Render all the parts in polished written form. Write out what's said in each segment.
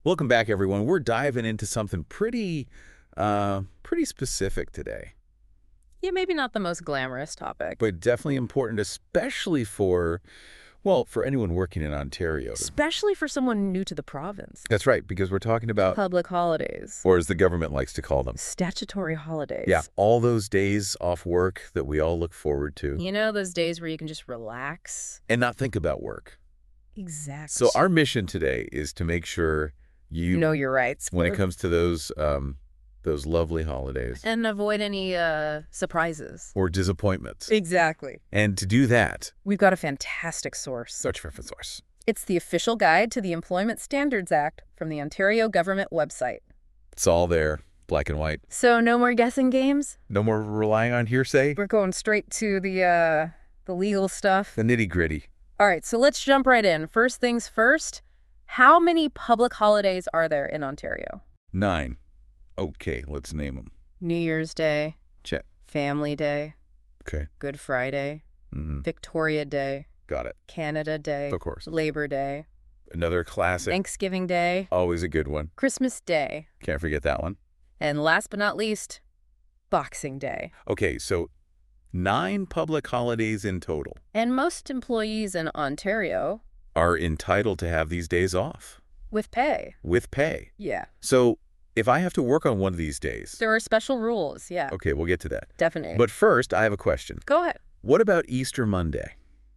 Welcome back, everyone. We're diving into something pretty specific today, Yeah, maybe not the most glamorous topic. but definitely important, especially for anyone working in Ontario. Especially for someone new to the province. That's right, because we're talking about, Public holidays. or as the government likes to call them, Statutory holidays. yeah, all those days off work that we all look forward to You know, those days where you can just relax? and not think about work. Exactly. So our mission today is to make sure you know your rights. when it comes to those lovely holidays And avoid any surprises. or disappointments. Exactly. And to do that, We've got a fantastic source. search for a source. It's the official guide to the Employment Standards Act from the Ontario government website. It's all there, black and white. So no more guessing games? No more relying on hearsay. We're going straight to the legal stuff. The nitty-gritty. All right, so let's jump right in. First things first, how many public holidays are there in Ontario? 9. Okay, let's name them. New Year's Day, Check. Family Day, Okay. Good Friday, Mm-hmm. Victoria Day, Got it. Canada Day, Of course. Labor Day, Another classic. Thanksgiving Day, Always a good one. Christmas Day, Can't forget that one. and last but not least, Boxing Day. Okay, so 9 public holidays in total And most employees in Ontario, are entitled to have these days off with pay. with pay. Yeah. So if I have to work on one of these days, There are special rules, yeah, okay, we'll get to that. definitely. But first, I have a question. Go ahead. What about Easter Monday?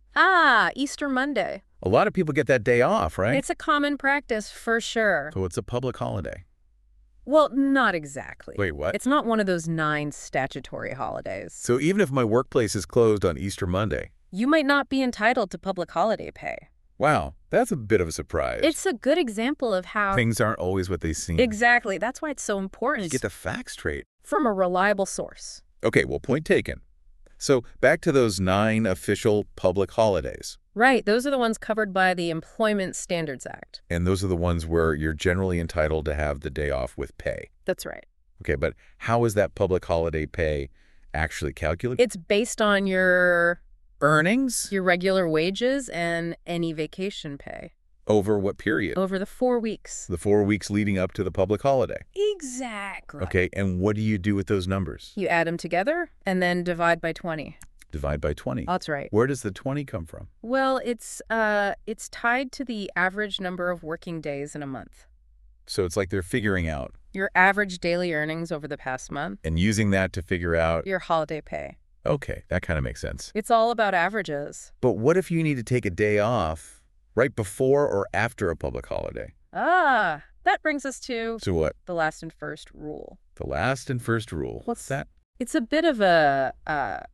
Easter Monday. A lot of people get that day off, right? It's a common practice for sure. So it's a public holiday. Well, not exactly. Wait, what? It's not one of those 9 statutory holidays. So even if my workplace is closed on Easter Monday, You might not be entitled to public holiday pay. wow, that's a bit of a surprise. It's a good example of how... Things aren't always what they seem. Exactly. That's why it's so important. You get the facts straight. From a reliable source. Okay, well, point taken. So back to those 9 official public holidays. Right. Those are the ones covered by the Employment Standards Act. And those are the ones where you're generally entitled to have the day off with pay. That's right. Okay, but how is that public holiday pay actually calculated? It's based on your Earnings? regular wages and any vacation pay Over what period? over the 4 weeks. The 4 weeks leading up to the public holiday. Exactly. Okay, and what do you do with those numbers? You add them together and then divide by 20. Divide by 20. That's right. Where does the 20 come from? Well, it's tied to the average number of working days in a month. So it's like they're figuring out Your average daily earnings over the past month, and using that to figure out, your holiday pay. okay, that kind of makes sense. It's all about averages. But what if you need to take a day off right before or after a public holiday? That brings us to So what? the last and first rule. The last and first rule. What's that? It's a bit of a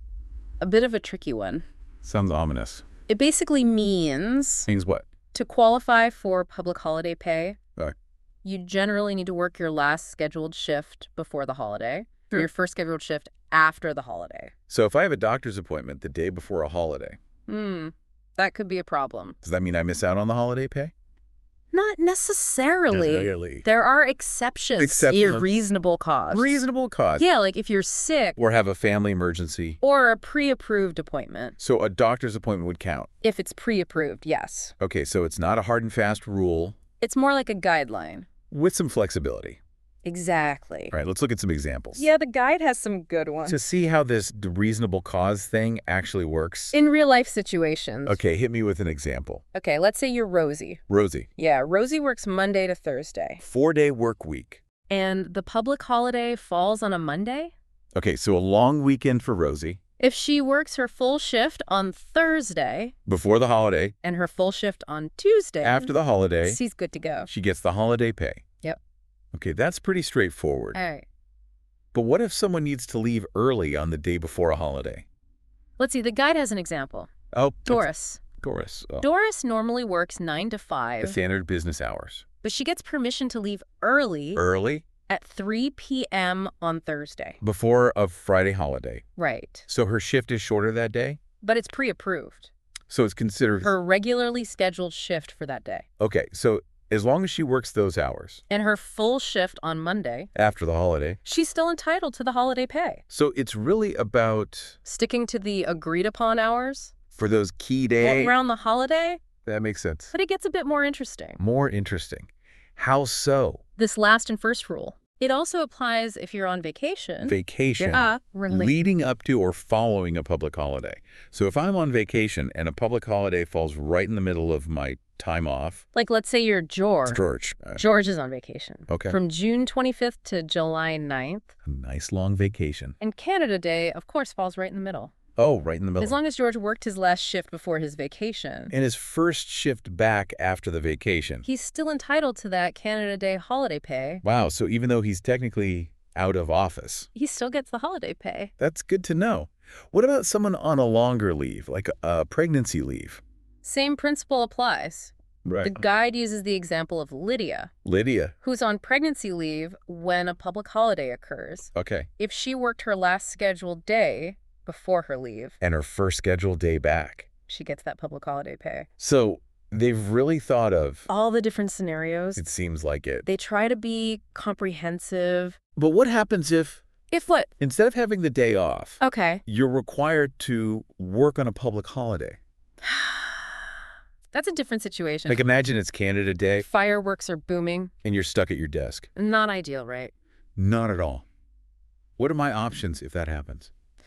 tricky one. Sounds ominous. It basically means Means what? to qualify for public holiday pay, Right. you generally need to work your last scheduled shift before the holiday, or Sure. your first scheduled shift after the holiday. So if I have a doctor's appointment the day before a holiday, That could be a problem. does that mean I miss out on the holiday pay? Not necessarily. Really? There are exceptions. Exceptions. Reasonable cause. Reasonable cause. Yeah, like if you're sick Or have a family emergency. or a pre-approved appointment. So a doctor's appointment would count. If it's pre-approved, yes. Okay, so it's not a hard and fast rule It's more like a guideline. with some flexibility. Exactly. All right, let's look at some examples. Yeah, the guide has some good ones. To see how this reasonable cause thing actually works. In real life situations. Okay, hit me with an example. Okay, let's say you're Rosie. Rosie, Yeah, Rosie works Monday to Thursday. 4-day work week. And the public holiday falls on a Monday? Okay, so a long weekend for Rosie If she works her full shift on Thursday before the holiday, and her full shift on Tuesday, after the holiday, she's good to go. she gets the holiday pay. Yep. Okay, that's pretty straightforward. All right. But what if someone needs to leave early on the day before a holiday? Let's see, the guide has an example. Oh, Doris. Doris. Oh, Doris normally works 9 to the 5, standard business hours. but she gets permission to leave early Early at 3 p.m. on Thursday. before a Friday holiday. Right. So her shift is shorter that day? But it's pre-approved. So it's considered... Her regularly scheduled shift for that day. Okay, so as long as she works those hours And her full shift on Monday, after the holiday. she's still entitled to the holiday pay. So it's really about, Sticking to the agreed upon hours for those key days. around the holiday, That makes sense. but it gets a bit more interesting. More interesting. How so? This last and first rule. It also applies if you're on vacation. Vacation. Related. Leading up to or following a public holiday. So if I'm on vacation and a public holiday falls right in the middle of my time off. Like, let's say you're George. George. George is on vacation. Okay. From June 25th to July 9th. A nice long vacation. And Canada Day, of course, falls right in the middle. Oh, right in the middle. As long as George worked his last shift before his vacation. And his first shift back after the vacation. He's still entitled to that Canada Day holiday pay. Wow, so even though he's technically out of office. He still gets the holiday pay. That's good to know. What about someone on a longer leave, like a pregnancy leave? Same principle applies. Right. The guide uses the example of Lydia, Lydia. who's on pregnancy leave when a public holiday occurs. Okay. If she worked her last scheduled day before her leave, And her first scheduled day back. she gets that public holiday pay. So they've really thought of, All the different scenarios. it seems like it. They try to be comprehensive. But what happens if, If what? instead of having the day off, Okay. you're required to work on a public holiday? That's a different situation. Like imagine it's Canada Day Fireworks are booming. and you're stuck at your desk. Not ideal, right? Not at all. What are my options if that happens?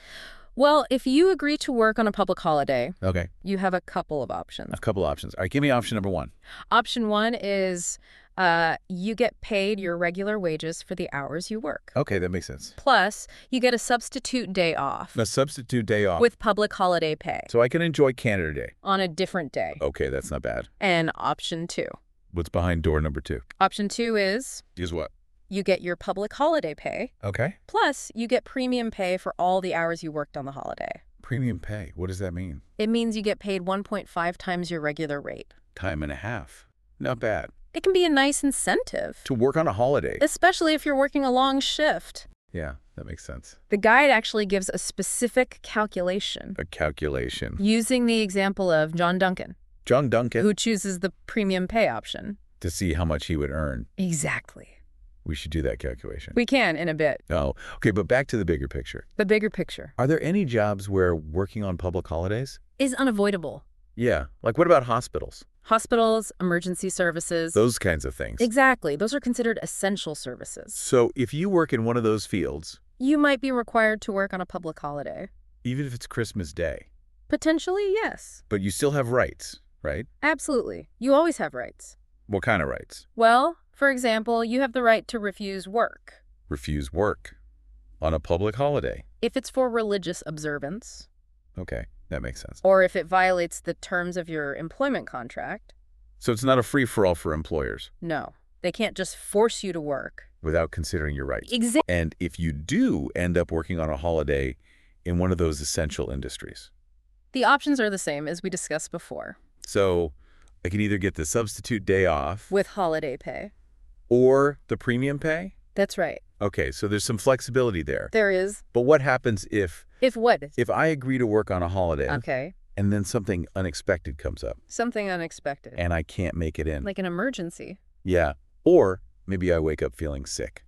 Well, if you agree to work on a public holiday, Okay, you have a couple of options. a couple options. All right, give me option number one. Option one is you get paid your regular wages for the hours you work. Okay, that makes sense. Plus, you get a substitute day off A substitute day off. with public holiday pay So I can enjoy Canada Day. on a different day. Okay, that's not bad. And option two. What's behind door number two? Option two is Is what? you get your public holiday pay, Okay. plus you get premium pay for all the hours you worked on the holiday. Premium pay. What does that mean? It means you get paid 1.5 times your regular rate. Time and a half. Not bad. It can be a nice incentive, To work on a holiday. especially if you're working a long shift. Yeah, that makes sense. The guide actually gives a specific calculation A calculation. using the example of John Duncan, John Duncan, who chooses the premium pay option. to see how much he would earn. Exactly. We should do that calculation. We can in a bit. Oh, okay, but back to the bigger picture. The bigger picture Are there any jobs where working on public holidays? is unavoidable. Yeah, like what about hospitals? Hospitals, emergency services. Those kinds of things. Exactly. Those are considered essential services. So if you work in one of those fields, You might be required to work on a public holiday. even if it's Christmas Day, Potentially, yes. but you still have rights, right? Absolutely. You always have rights. What kind of rights? Well, for example, you have the right to refuse work Refuse work on a public holiday. if it's for religious observance, Okay, that makes sense. or if it violates the terms of your employment contract. So it's not a free-for-all for employers No, they can't just force you to work. without considering your rights. Exactly. And if you do end up working on a holiday in one of those essential industries, The options are the same as we discussed before, so I can either get the substitute day off with holiday pay. or the premium pay? That's right. Okay, so there's some flexibility there. There is. But what happens if If what? I agree to work on a holiday Okay. and then something unexpected comes up Something unexpected. and I can't make it in? Like an emergency. Yeah. Or maybe I wake up feeling sick.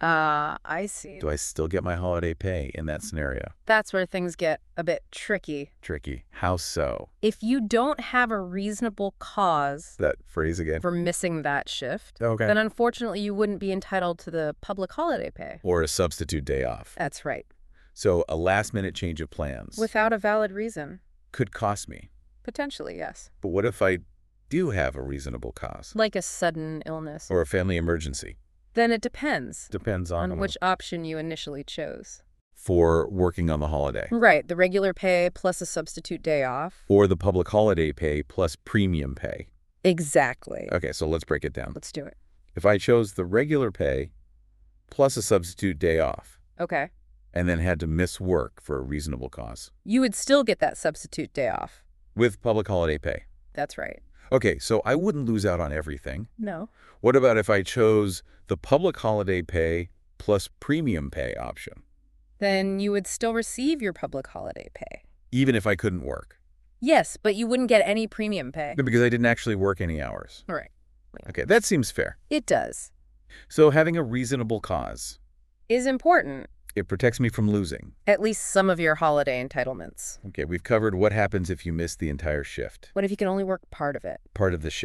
I see. Do I still get my holiday pay in that scenario? That's where things get a bit tricky. Tricky. How so? If you don't have a reasonable cause That phrase again. for missing that shift, Okay. then unfortunately you wouldn't be entitled to the public holiday pay. Or a substitute day off. That's right. So a last-minute change of plans Without a valid reason. could cost me. Potentially, yes. But what if I do have a reasonable cause? Like a sudden illness. Or a family emergency? Then it depends Depends on which option you initially chose. For working on the holiday. Right, the regular pay plus a substitute day off. Or the public holiday pay plus premium pay. Exactly. Okay, so let's break it down. Let's do it. If I chose the regular pay plus a substitute day off Okay. and then had to miss work for a reasonable cause You would still get that substitute day off. with public holiday pay. That's right. Okay, so I wouldn't lose out on everything. No. What about if I chose the public holiday pay plus premium pay option, Then you would still receive your public holiday pay. even if I couldn't work? Yes, but you wouldn't get any premium pay. Because I didn't actually work any hours. All right. Okay, that seems fair. It does. So having a reasonable cause, Is important. it protects me from losing. At least some of your holiday entitlements. Okay, we've covered what happens if you miss the entire shift, What if you can only work part of it? part of the shift.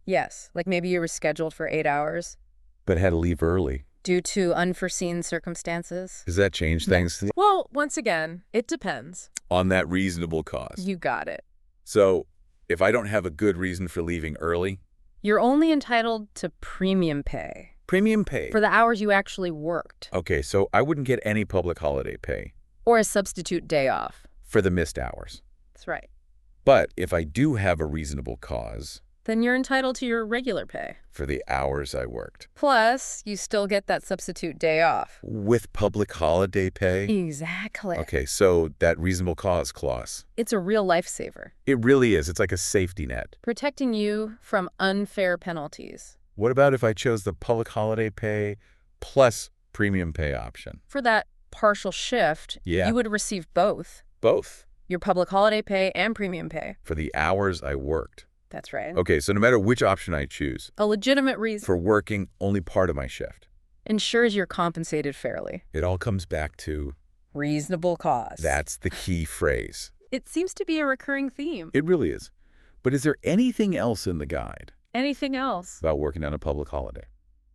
Yes, like maybe you were scheduled for 8 hours but had to leave early. due to unforeseen circumstances. Does that change things? Well, once again, it depends. On that reasonable cause. You got it. So if I don't have a good reason for leaving early, You're only entitled to premium pay premium pay. for the hours you actually worked, Okay, so I wouldn't get any public holiday pay or a substitute day off. for the missed hours. That's right. But if I do have a reasonable cause Then you're entitled to your regular pay. for the hours I worked, Plus, you still get that substitute day off. with public holiday pay, Exactly. okay, so that reasonable cause clause, It's a real lifesaver, it really is. It's like a safety net. protecting you from unfair penalties. What about if I chose the public holiday pay plus premium pay option? For that partial shift, Yeah. you would receive both, Both your public holiday pay and premium pay. for the hours I worked. That's right. Okay, so no matter which option I choose, A legitimate reason for working only part of my shift, ensures you're compensated fairly. it all comes back to Reasonable cause. that's the key phrase. It seems to be a recurring theme. It really is. But is there anything else in the guide Anything else? about working on a public holiday?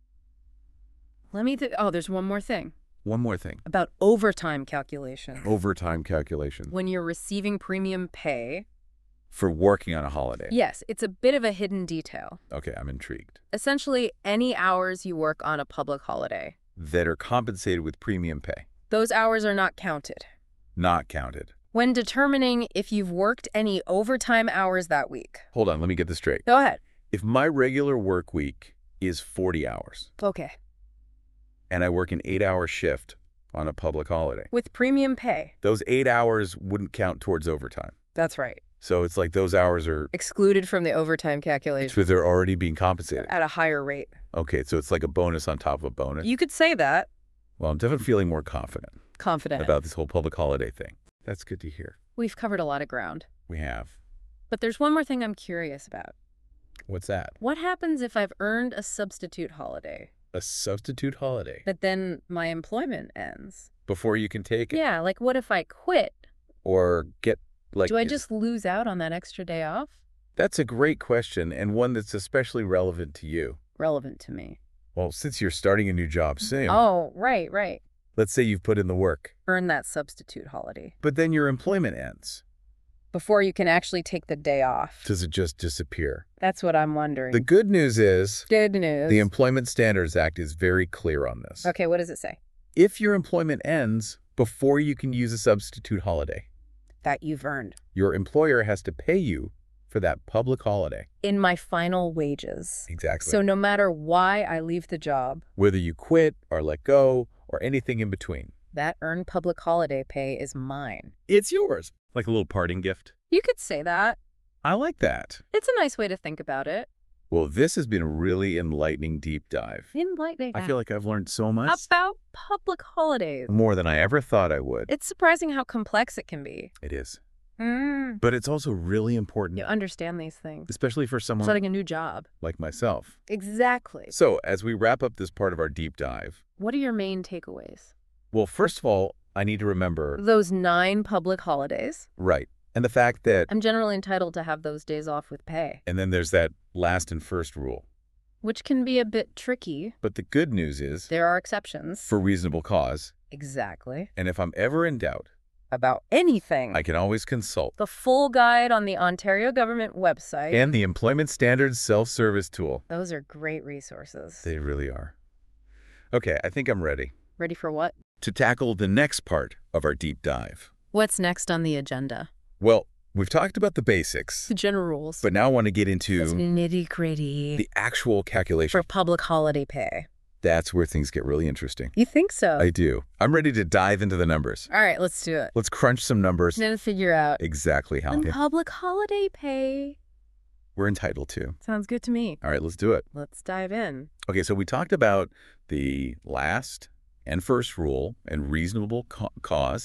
Let me think. Oh, there's one more thing One more thing. about overtime calculations. Overtime calculation When you're receiving premium pay, for working on a holiday. yes, it's a bit of a hidden detail. Okay, I'm intrigued. Essentially, any hours you work on a public holiday, That are compensated with premium pay. those hours are not counted. Not counted. When determining if you've worked any overtime hours that week. Hold on, let me get this straight. Go ahead. If my regular work week is 40 hours Okay. and I work an 8-hour shift on a public holiday, With premium pay. those 8 hours wouldn't count towards overtime. That's right. So it's like those hours are, Excluded from the overtime calculation because they're already being compensated. at a higher rate. Okay, so it's like a bonus on top of a bonus. You could say that. Well, I'm definitely feeling more confident Confident. about this whole public holiday thing. That's good to hear. We've covered a lot of ground. We have. But there's one more thing I'm curious about. What's that? What happens if I've earned a substitute holiday, A substitute holiday. but then my employment ends? Before you can take it. Yeah, like what if I quit? Or get like... Do I just lose out on that extra day off? That's a great question, and one that's especially relevant to you. Relevant to me. Well, since you're starting a new job soon, Oh, right. let's say you've put in the work, Earn that substitute holiday. but then your employment ends. Before you can actually take the day off. Does it just disappear? That's what I'm wondering. The good news is Good news. the Employment Standards Act is very clear on this. Okay, what does it say? If your employment ends before you can use a substitute holiday, That you've earned. your employer has to pay you for that public holiday. In my final wages. Exactly. So no matter why I leave the job, whether you quit or let go or anything in between, that earned public holiday pay is mine. it's yours. Like a little parting gift. You could say that. I like that. It's a nice way to think about it. Well, this has been a really enlightening deep dive. Enlightening. I feel like I've learned so much. about public holidays. More than I ever thought I would. It's surprising how complex it can be. It is. Mm. But it's also really important, You understand these things. especially for someone Starting a new job. like myself. Exactly. So, as we wrap up this part of our deep dive, What are your main takeaways? well, first of all, I need to remember, Those 9 public holidays. right, and the fact that, I'm generally entitled to have those days off with pay, and then there's that last and first rule. which can be a bit tricky. But the good news is, There are exceptions. for reasonable cause, Exactly. and if I'm ever in doubt, About anything. I can always consult. The full guide on the Ontario government website. And the Employment Standards self-service tool. Those are great resources. They really are. Okay, I think I'm ready Ready for what? to tackle the next part of our deep dive. What's next on the agenda? Well, we've talked about the basics, The general rules. but now I want to get It's into nitty-gritty. the actual calculation. For public holiday pay. That's where things get really interesting. You think so? I do. I'm ready to dive into the numbers. All right, let's do it. Let's crunch some numbers. Then figure out Exactly how when public holiday pay. we're entitled to. Sounds good to me. All right, let's do it. Let's dive in. Okay, so we talked about the last and first rule and reasonable cause,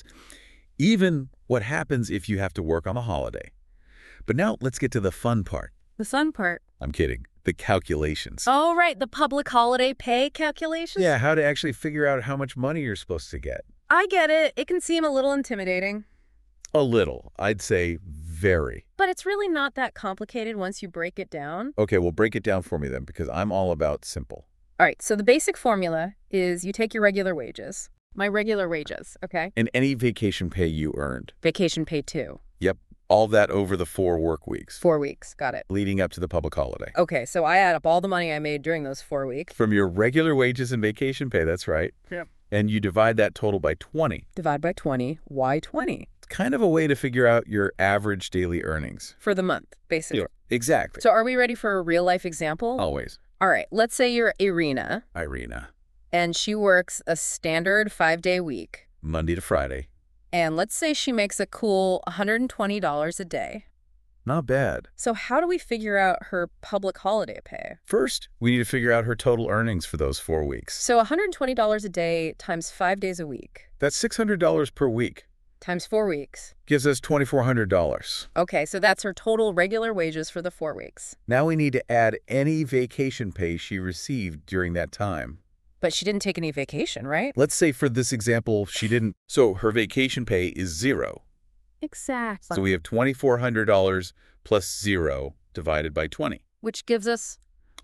even what happens if you have to work on the holiday. But now let's get to the fun part. The fun part. I'm kidding. The calculations. Oh, right, the public holiday pay calculations? Yeah, how to actually figure out how much money you're supposed to get. I get it. It can seem a little intimidating. A little. I'd say Very. But it's really not that complicated once you break it down. Okay, well, break it down for me then, because I'm all about simple. All right, so the basic formula is you take your regular wages. My regular wages, okay? And any vacation pay you earned. Vacation pay too. Yep, all that over the 4 work weeks. 4 weeks, got it. Leading up to the public holiday. Okay, so I add up all the money I made during those 4 weeks. From your regular wages and vacation pay, that's right. Yep. And you divide that total by 20. Divide by 20. Why 20? It's kind of a way to figure out your average daily earnings. For the month, basically. Yeah, exactly. So are we ready for a real-life example? Always. All right, let's say you're Irina, Irina. and she works a standard 5-day week. Monday to Friday. And let's say she makes a cool $120 a day. Not bad. So how do we figure out her public holiday pay? First, we need to figure out her total earnings for those 4 weeks. So $120 a day times 5 days a week That's $600 per week. times 4 weeks. Gives us $2,400. Okay, so that's her total regular wages for the 4 weeks. Now we need to add any vacation pay she received during that time. But she didn't take any vacation, right? Let's say for this example, she didn't. So her vacation pay is 0. Exactly. So we have $2,400 plus 0 divided by 20. Which gives us,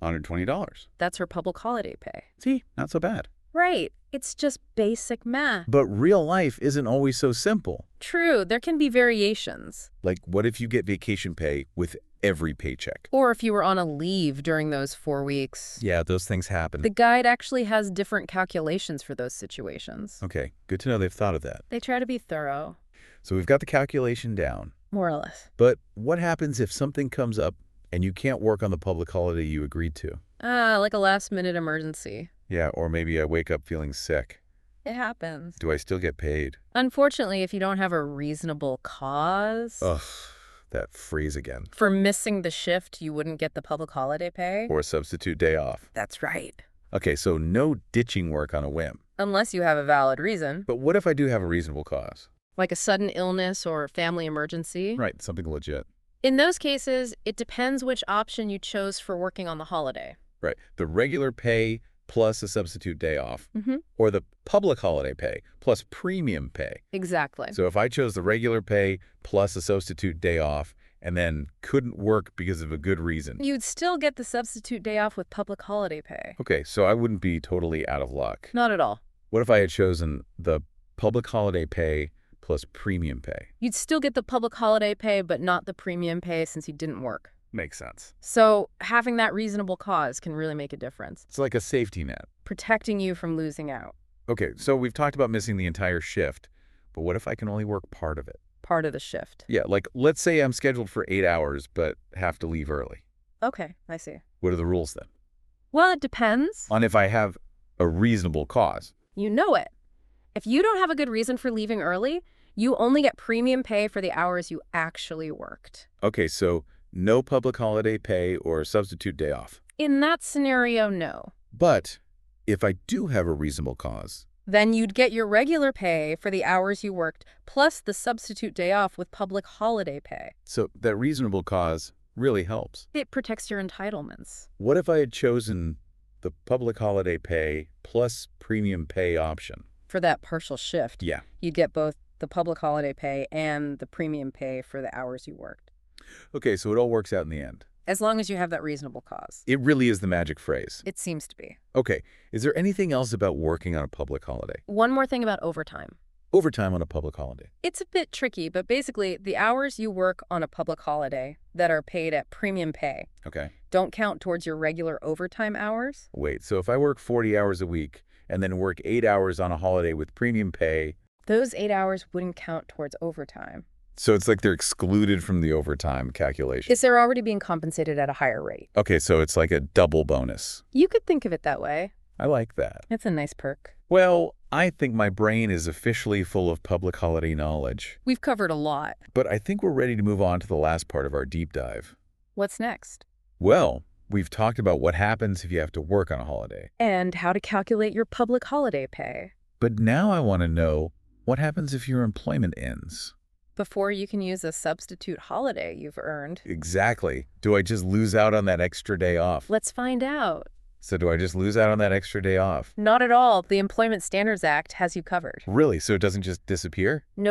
$120. that's her public holiday pay. See, not so bad. Right. It's just basic math. But real life isn't always so simple. True, there can be variations. Like, what if you get vacation pay with every paycheck? Or if you were on a leave during those 4 weeks. Yeah, those things happen. The guide actually has different calculations for those situations. Okay, good to know they've thought of that. They try to be thorough, So we've got the calculation down. more or less. But what happens if something comes up and you can't work on the public holiday you agreed to? Like a last-minute emergency. Yeah, or maybe I wake up feeling sick. It happens. Do I still get paid? Unfortunately, if you don't have a reasonable cause Ugh, that phrase again. for missing the shift, you wouldn't get the public holiday pay. Or a substitute day off. That's right. Okay, so no ditching work on a whim. Unless you have a valid reason, But what if I do have a reasonable cause? like a sudden illness or family emergency. Right, something legit. In those cases, it depends which option you chose for working on the holiday. Right, the regular pay plus a substitute day off. Mm-hmm. Or the public holiday pay plus premium pay. Exactly. So if I chose the regular pay plus a substitute day off and then couldn't work because of a good reason. You'd still get the substitute day off with public holiday pay. Okay, so I wouldn't be totally out of luck. Not at all. What if I had chosen the public holiday pay plus premium pay? You'd still get the public holiday pay, but not the premium pay since you didn't work. Makes sense. So having that reasonable cause can really make a difference, It's like a safety net. protecting you from losing out. Okay, so we've talked about missing the entire shift, but what if I can only work part of it? Part of the shift. Yeah, like let's say I'm scheduled for 8 hours but have to leave early. Okay, I see. What are the rules then? Well, it depends. On if I have a reasonable cause. You know it. If you don't have a good reason for leaving early, you only get premium pay for the hours you actually worked. Okay, so no public holiday pay or substitute day off. In that scenario, no. But if I do have a reasonable cause, Then you'd get your regular pay for the hours you worked, plus the substitute day off with public holiday pay. so that reasonable cause really helps. It protects your entitlements. What if I had chosen the public holiday pay plus premium pay option? For that partial shift, Yeah. you'd get both the public holiday pay and the premium pay for the hours you worked, Okay, so it all works out in the end. as long as you have that reasonable cause. It really is the magic phrase. It seems to be. Okay, is there anything else about working on a public holiday? One more thing about overtime. Overtime on a public holiday. It's a bit tricky, but basically, the hours you work on a public holiday that are paid at premium pay Okay. don't count towards your regular overtime hours. Wait, so if I work 40 hours a week and then work 8 hours on a holiday with premium pay, Those 8 hours wouldn't count towards overtime, so it's like they're excluded from the overtime calculation. because they're already being compensated at a higher rate. Okay, so it's like a double bonus. You could think of it that way. I like that. It's a nice perk. Well, I think my brain is officially full of public holiday knowledge. We've covered a lot. But I think we're ready to move on to the last part of our deep dive. What's next? Well, we've talked about what happens if you have to work on a holiday. And how to calculate your public holiday pay. But now I want to know, what happens if your employment ends? Before you can use a substitute holiday you've earned. Exactly. Do I just lose out on that extra day off? Let's find out. So do I just lose out on that extra day off? Not at all. The Employment Standards Act has you covered. Really? So it doesn't just disappear? Nope.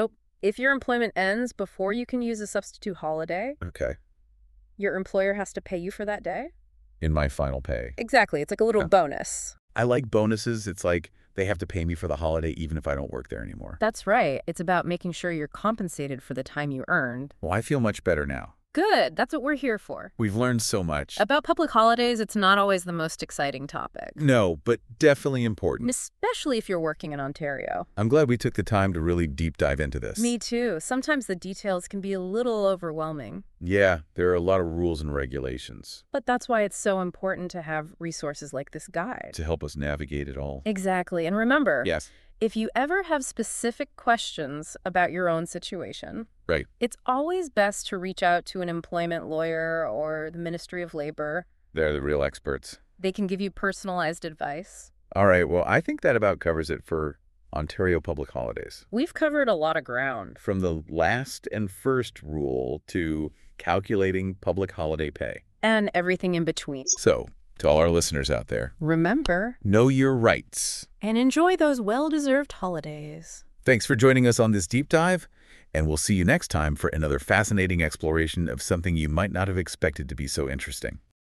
If your employment ends before you can use a substitute holiday, Okay. your employer has to pay you for that day? In my final pay. Exactly. It's like a little Yeah. bonus. I like bonuses. It's like they have to pay me for the holiday even if I don't work there anymore. That's right. It's about making sure you're compensated for the time you earned. Well, I feel much better now. Good. That's what we're here for. We've learned so much. About public holidays, it's not always the most exciting topic, No, but definitely important. especially if you're working in Ontario. I'm glad we took the time to really deep dive into this. Me too. Sometimes the details can be a little overwhelming. Yeah, there are a lot of rules and regulations But that's why it's so important to have resources like this guide. to help us navigate it all. Exactly. And remember, Yes. if you ever have specific questions about your own situation, Right. it's always best to reach out to an employment lawyer or the Ministry of Labor. They're the real experts. They can give you personalized advice. All right, well, I think that about covers it for Ontario public holidays. We've covered a lot of ground. From the last and first rule to calculating public holiday pay. And everything in between. So, to all our listeners out there, Remember, know your rights. and enjoy those well-deserved holidays. Thanks for joining us on this deep dive, and we'll see you next time for another fascinating exploration of something you might not have expected to be so interesting.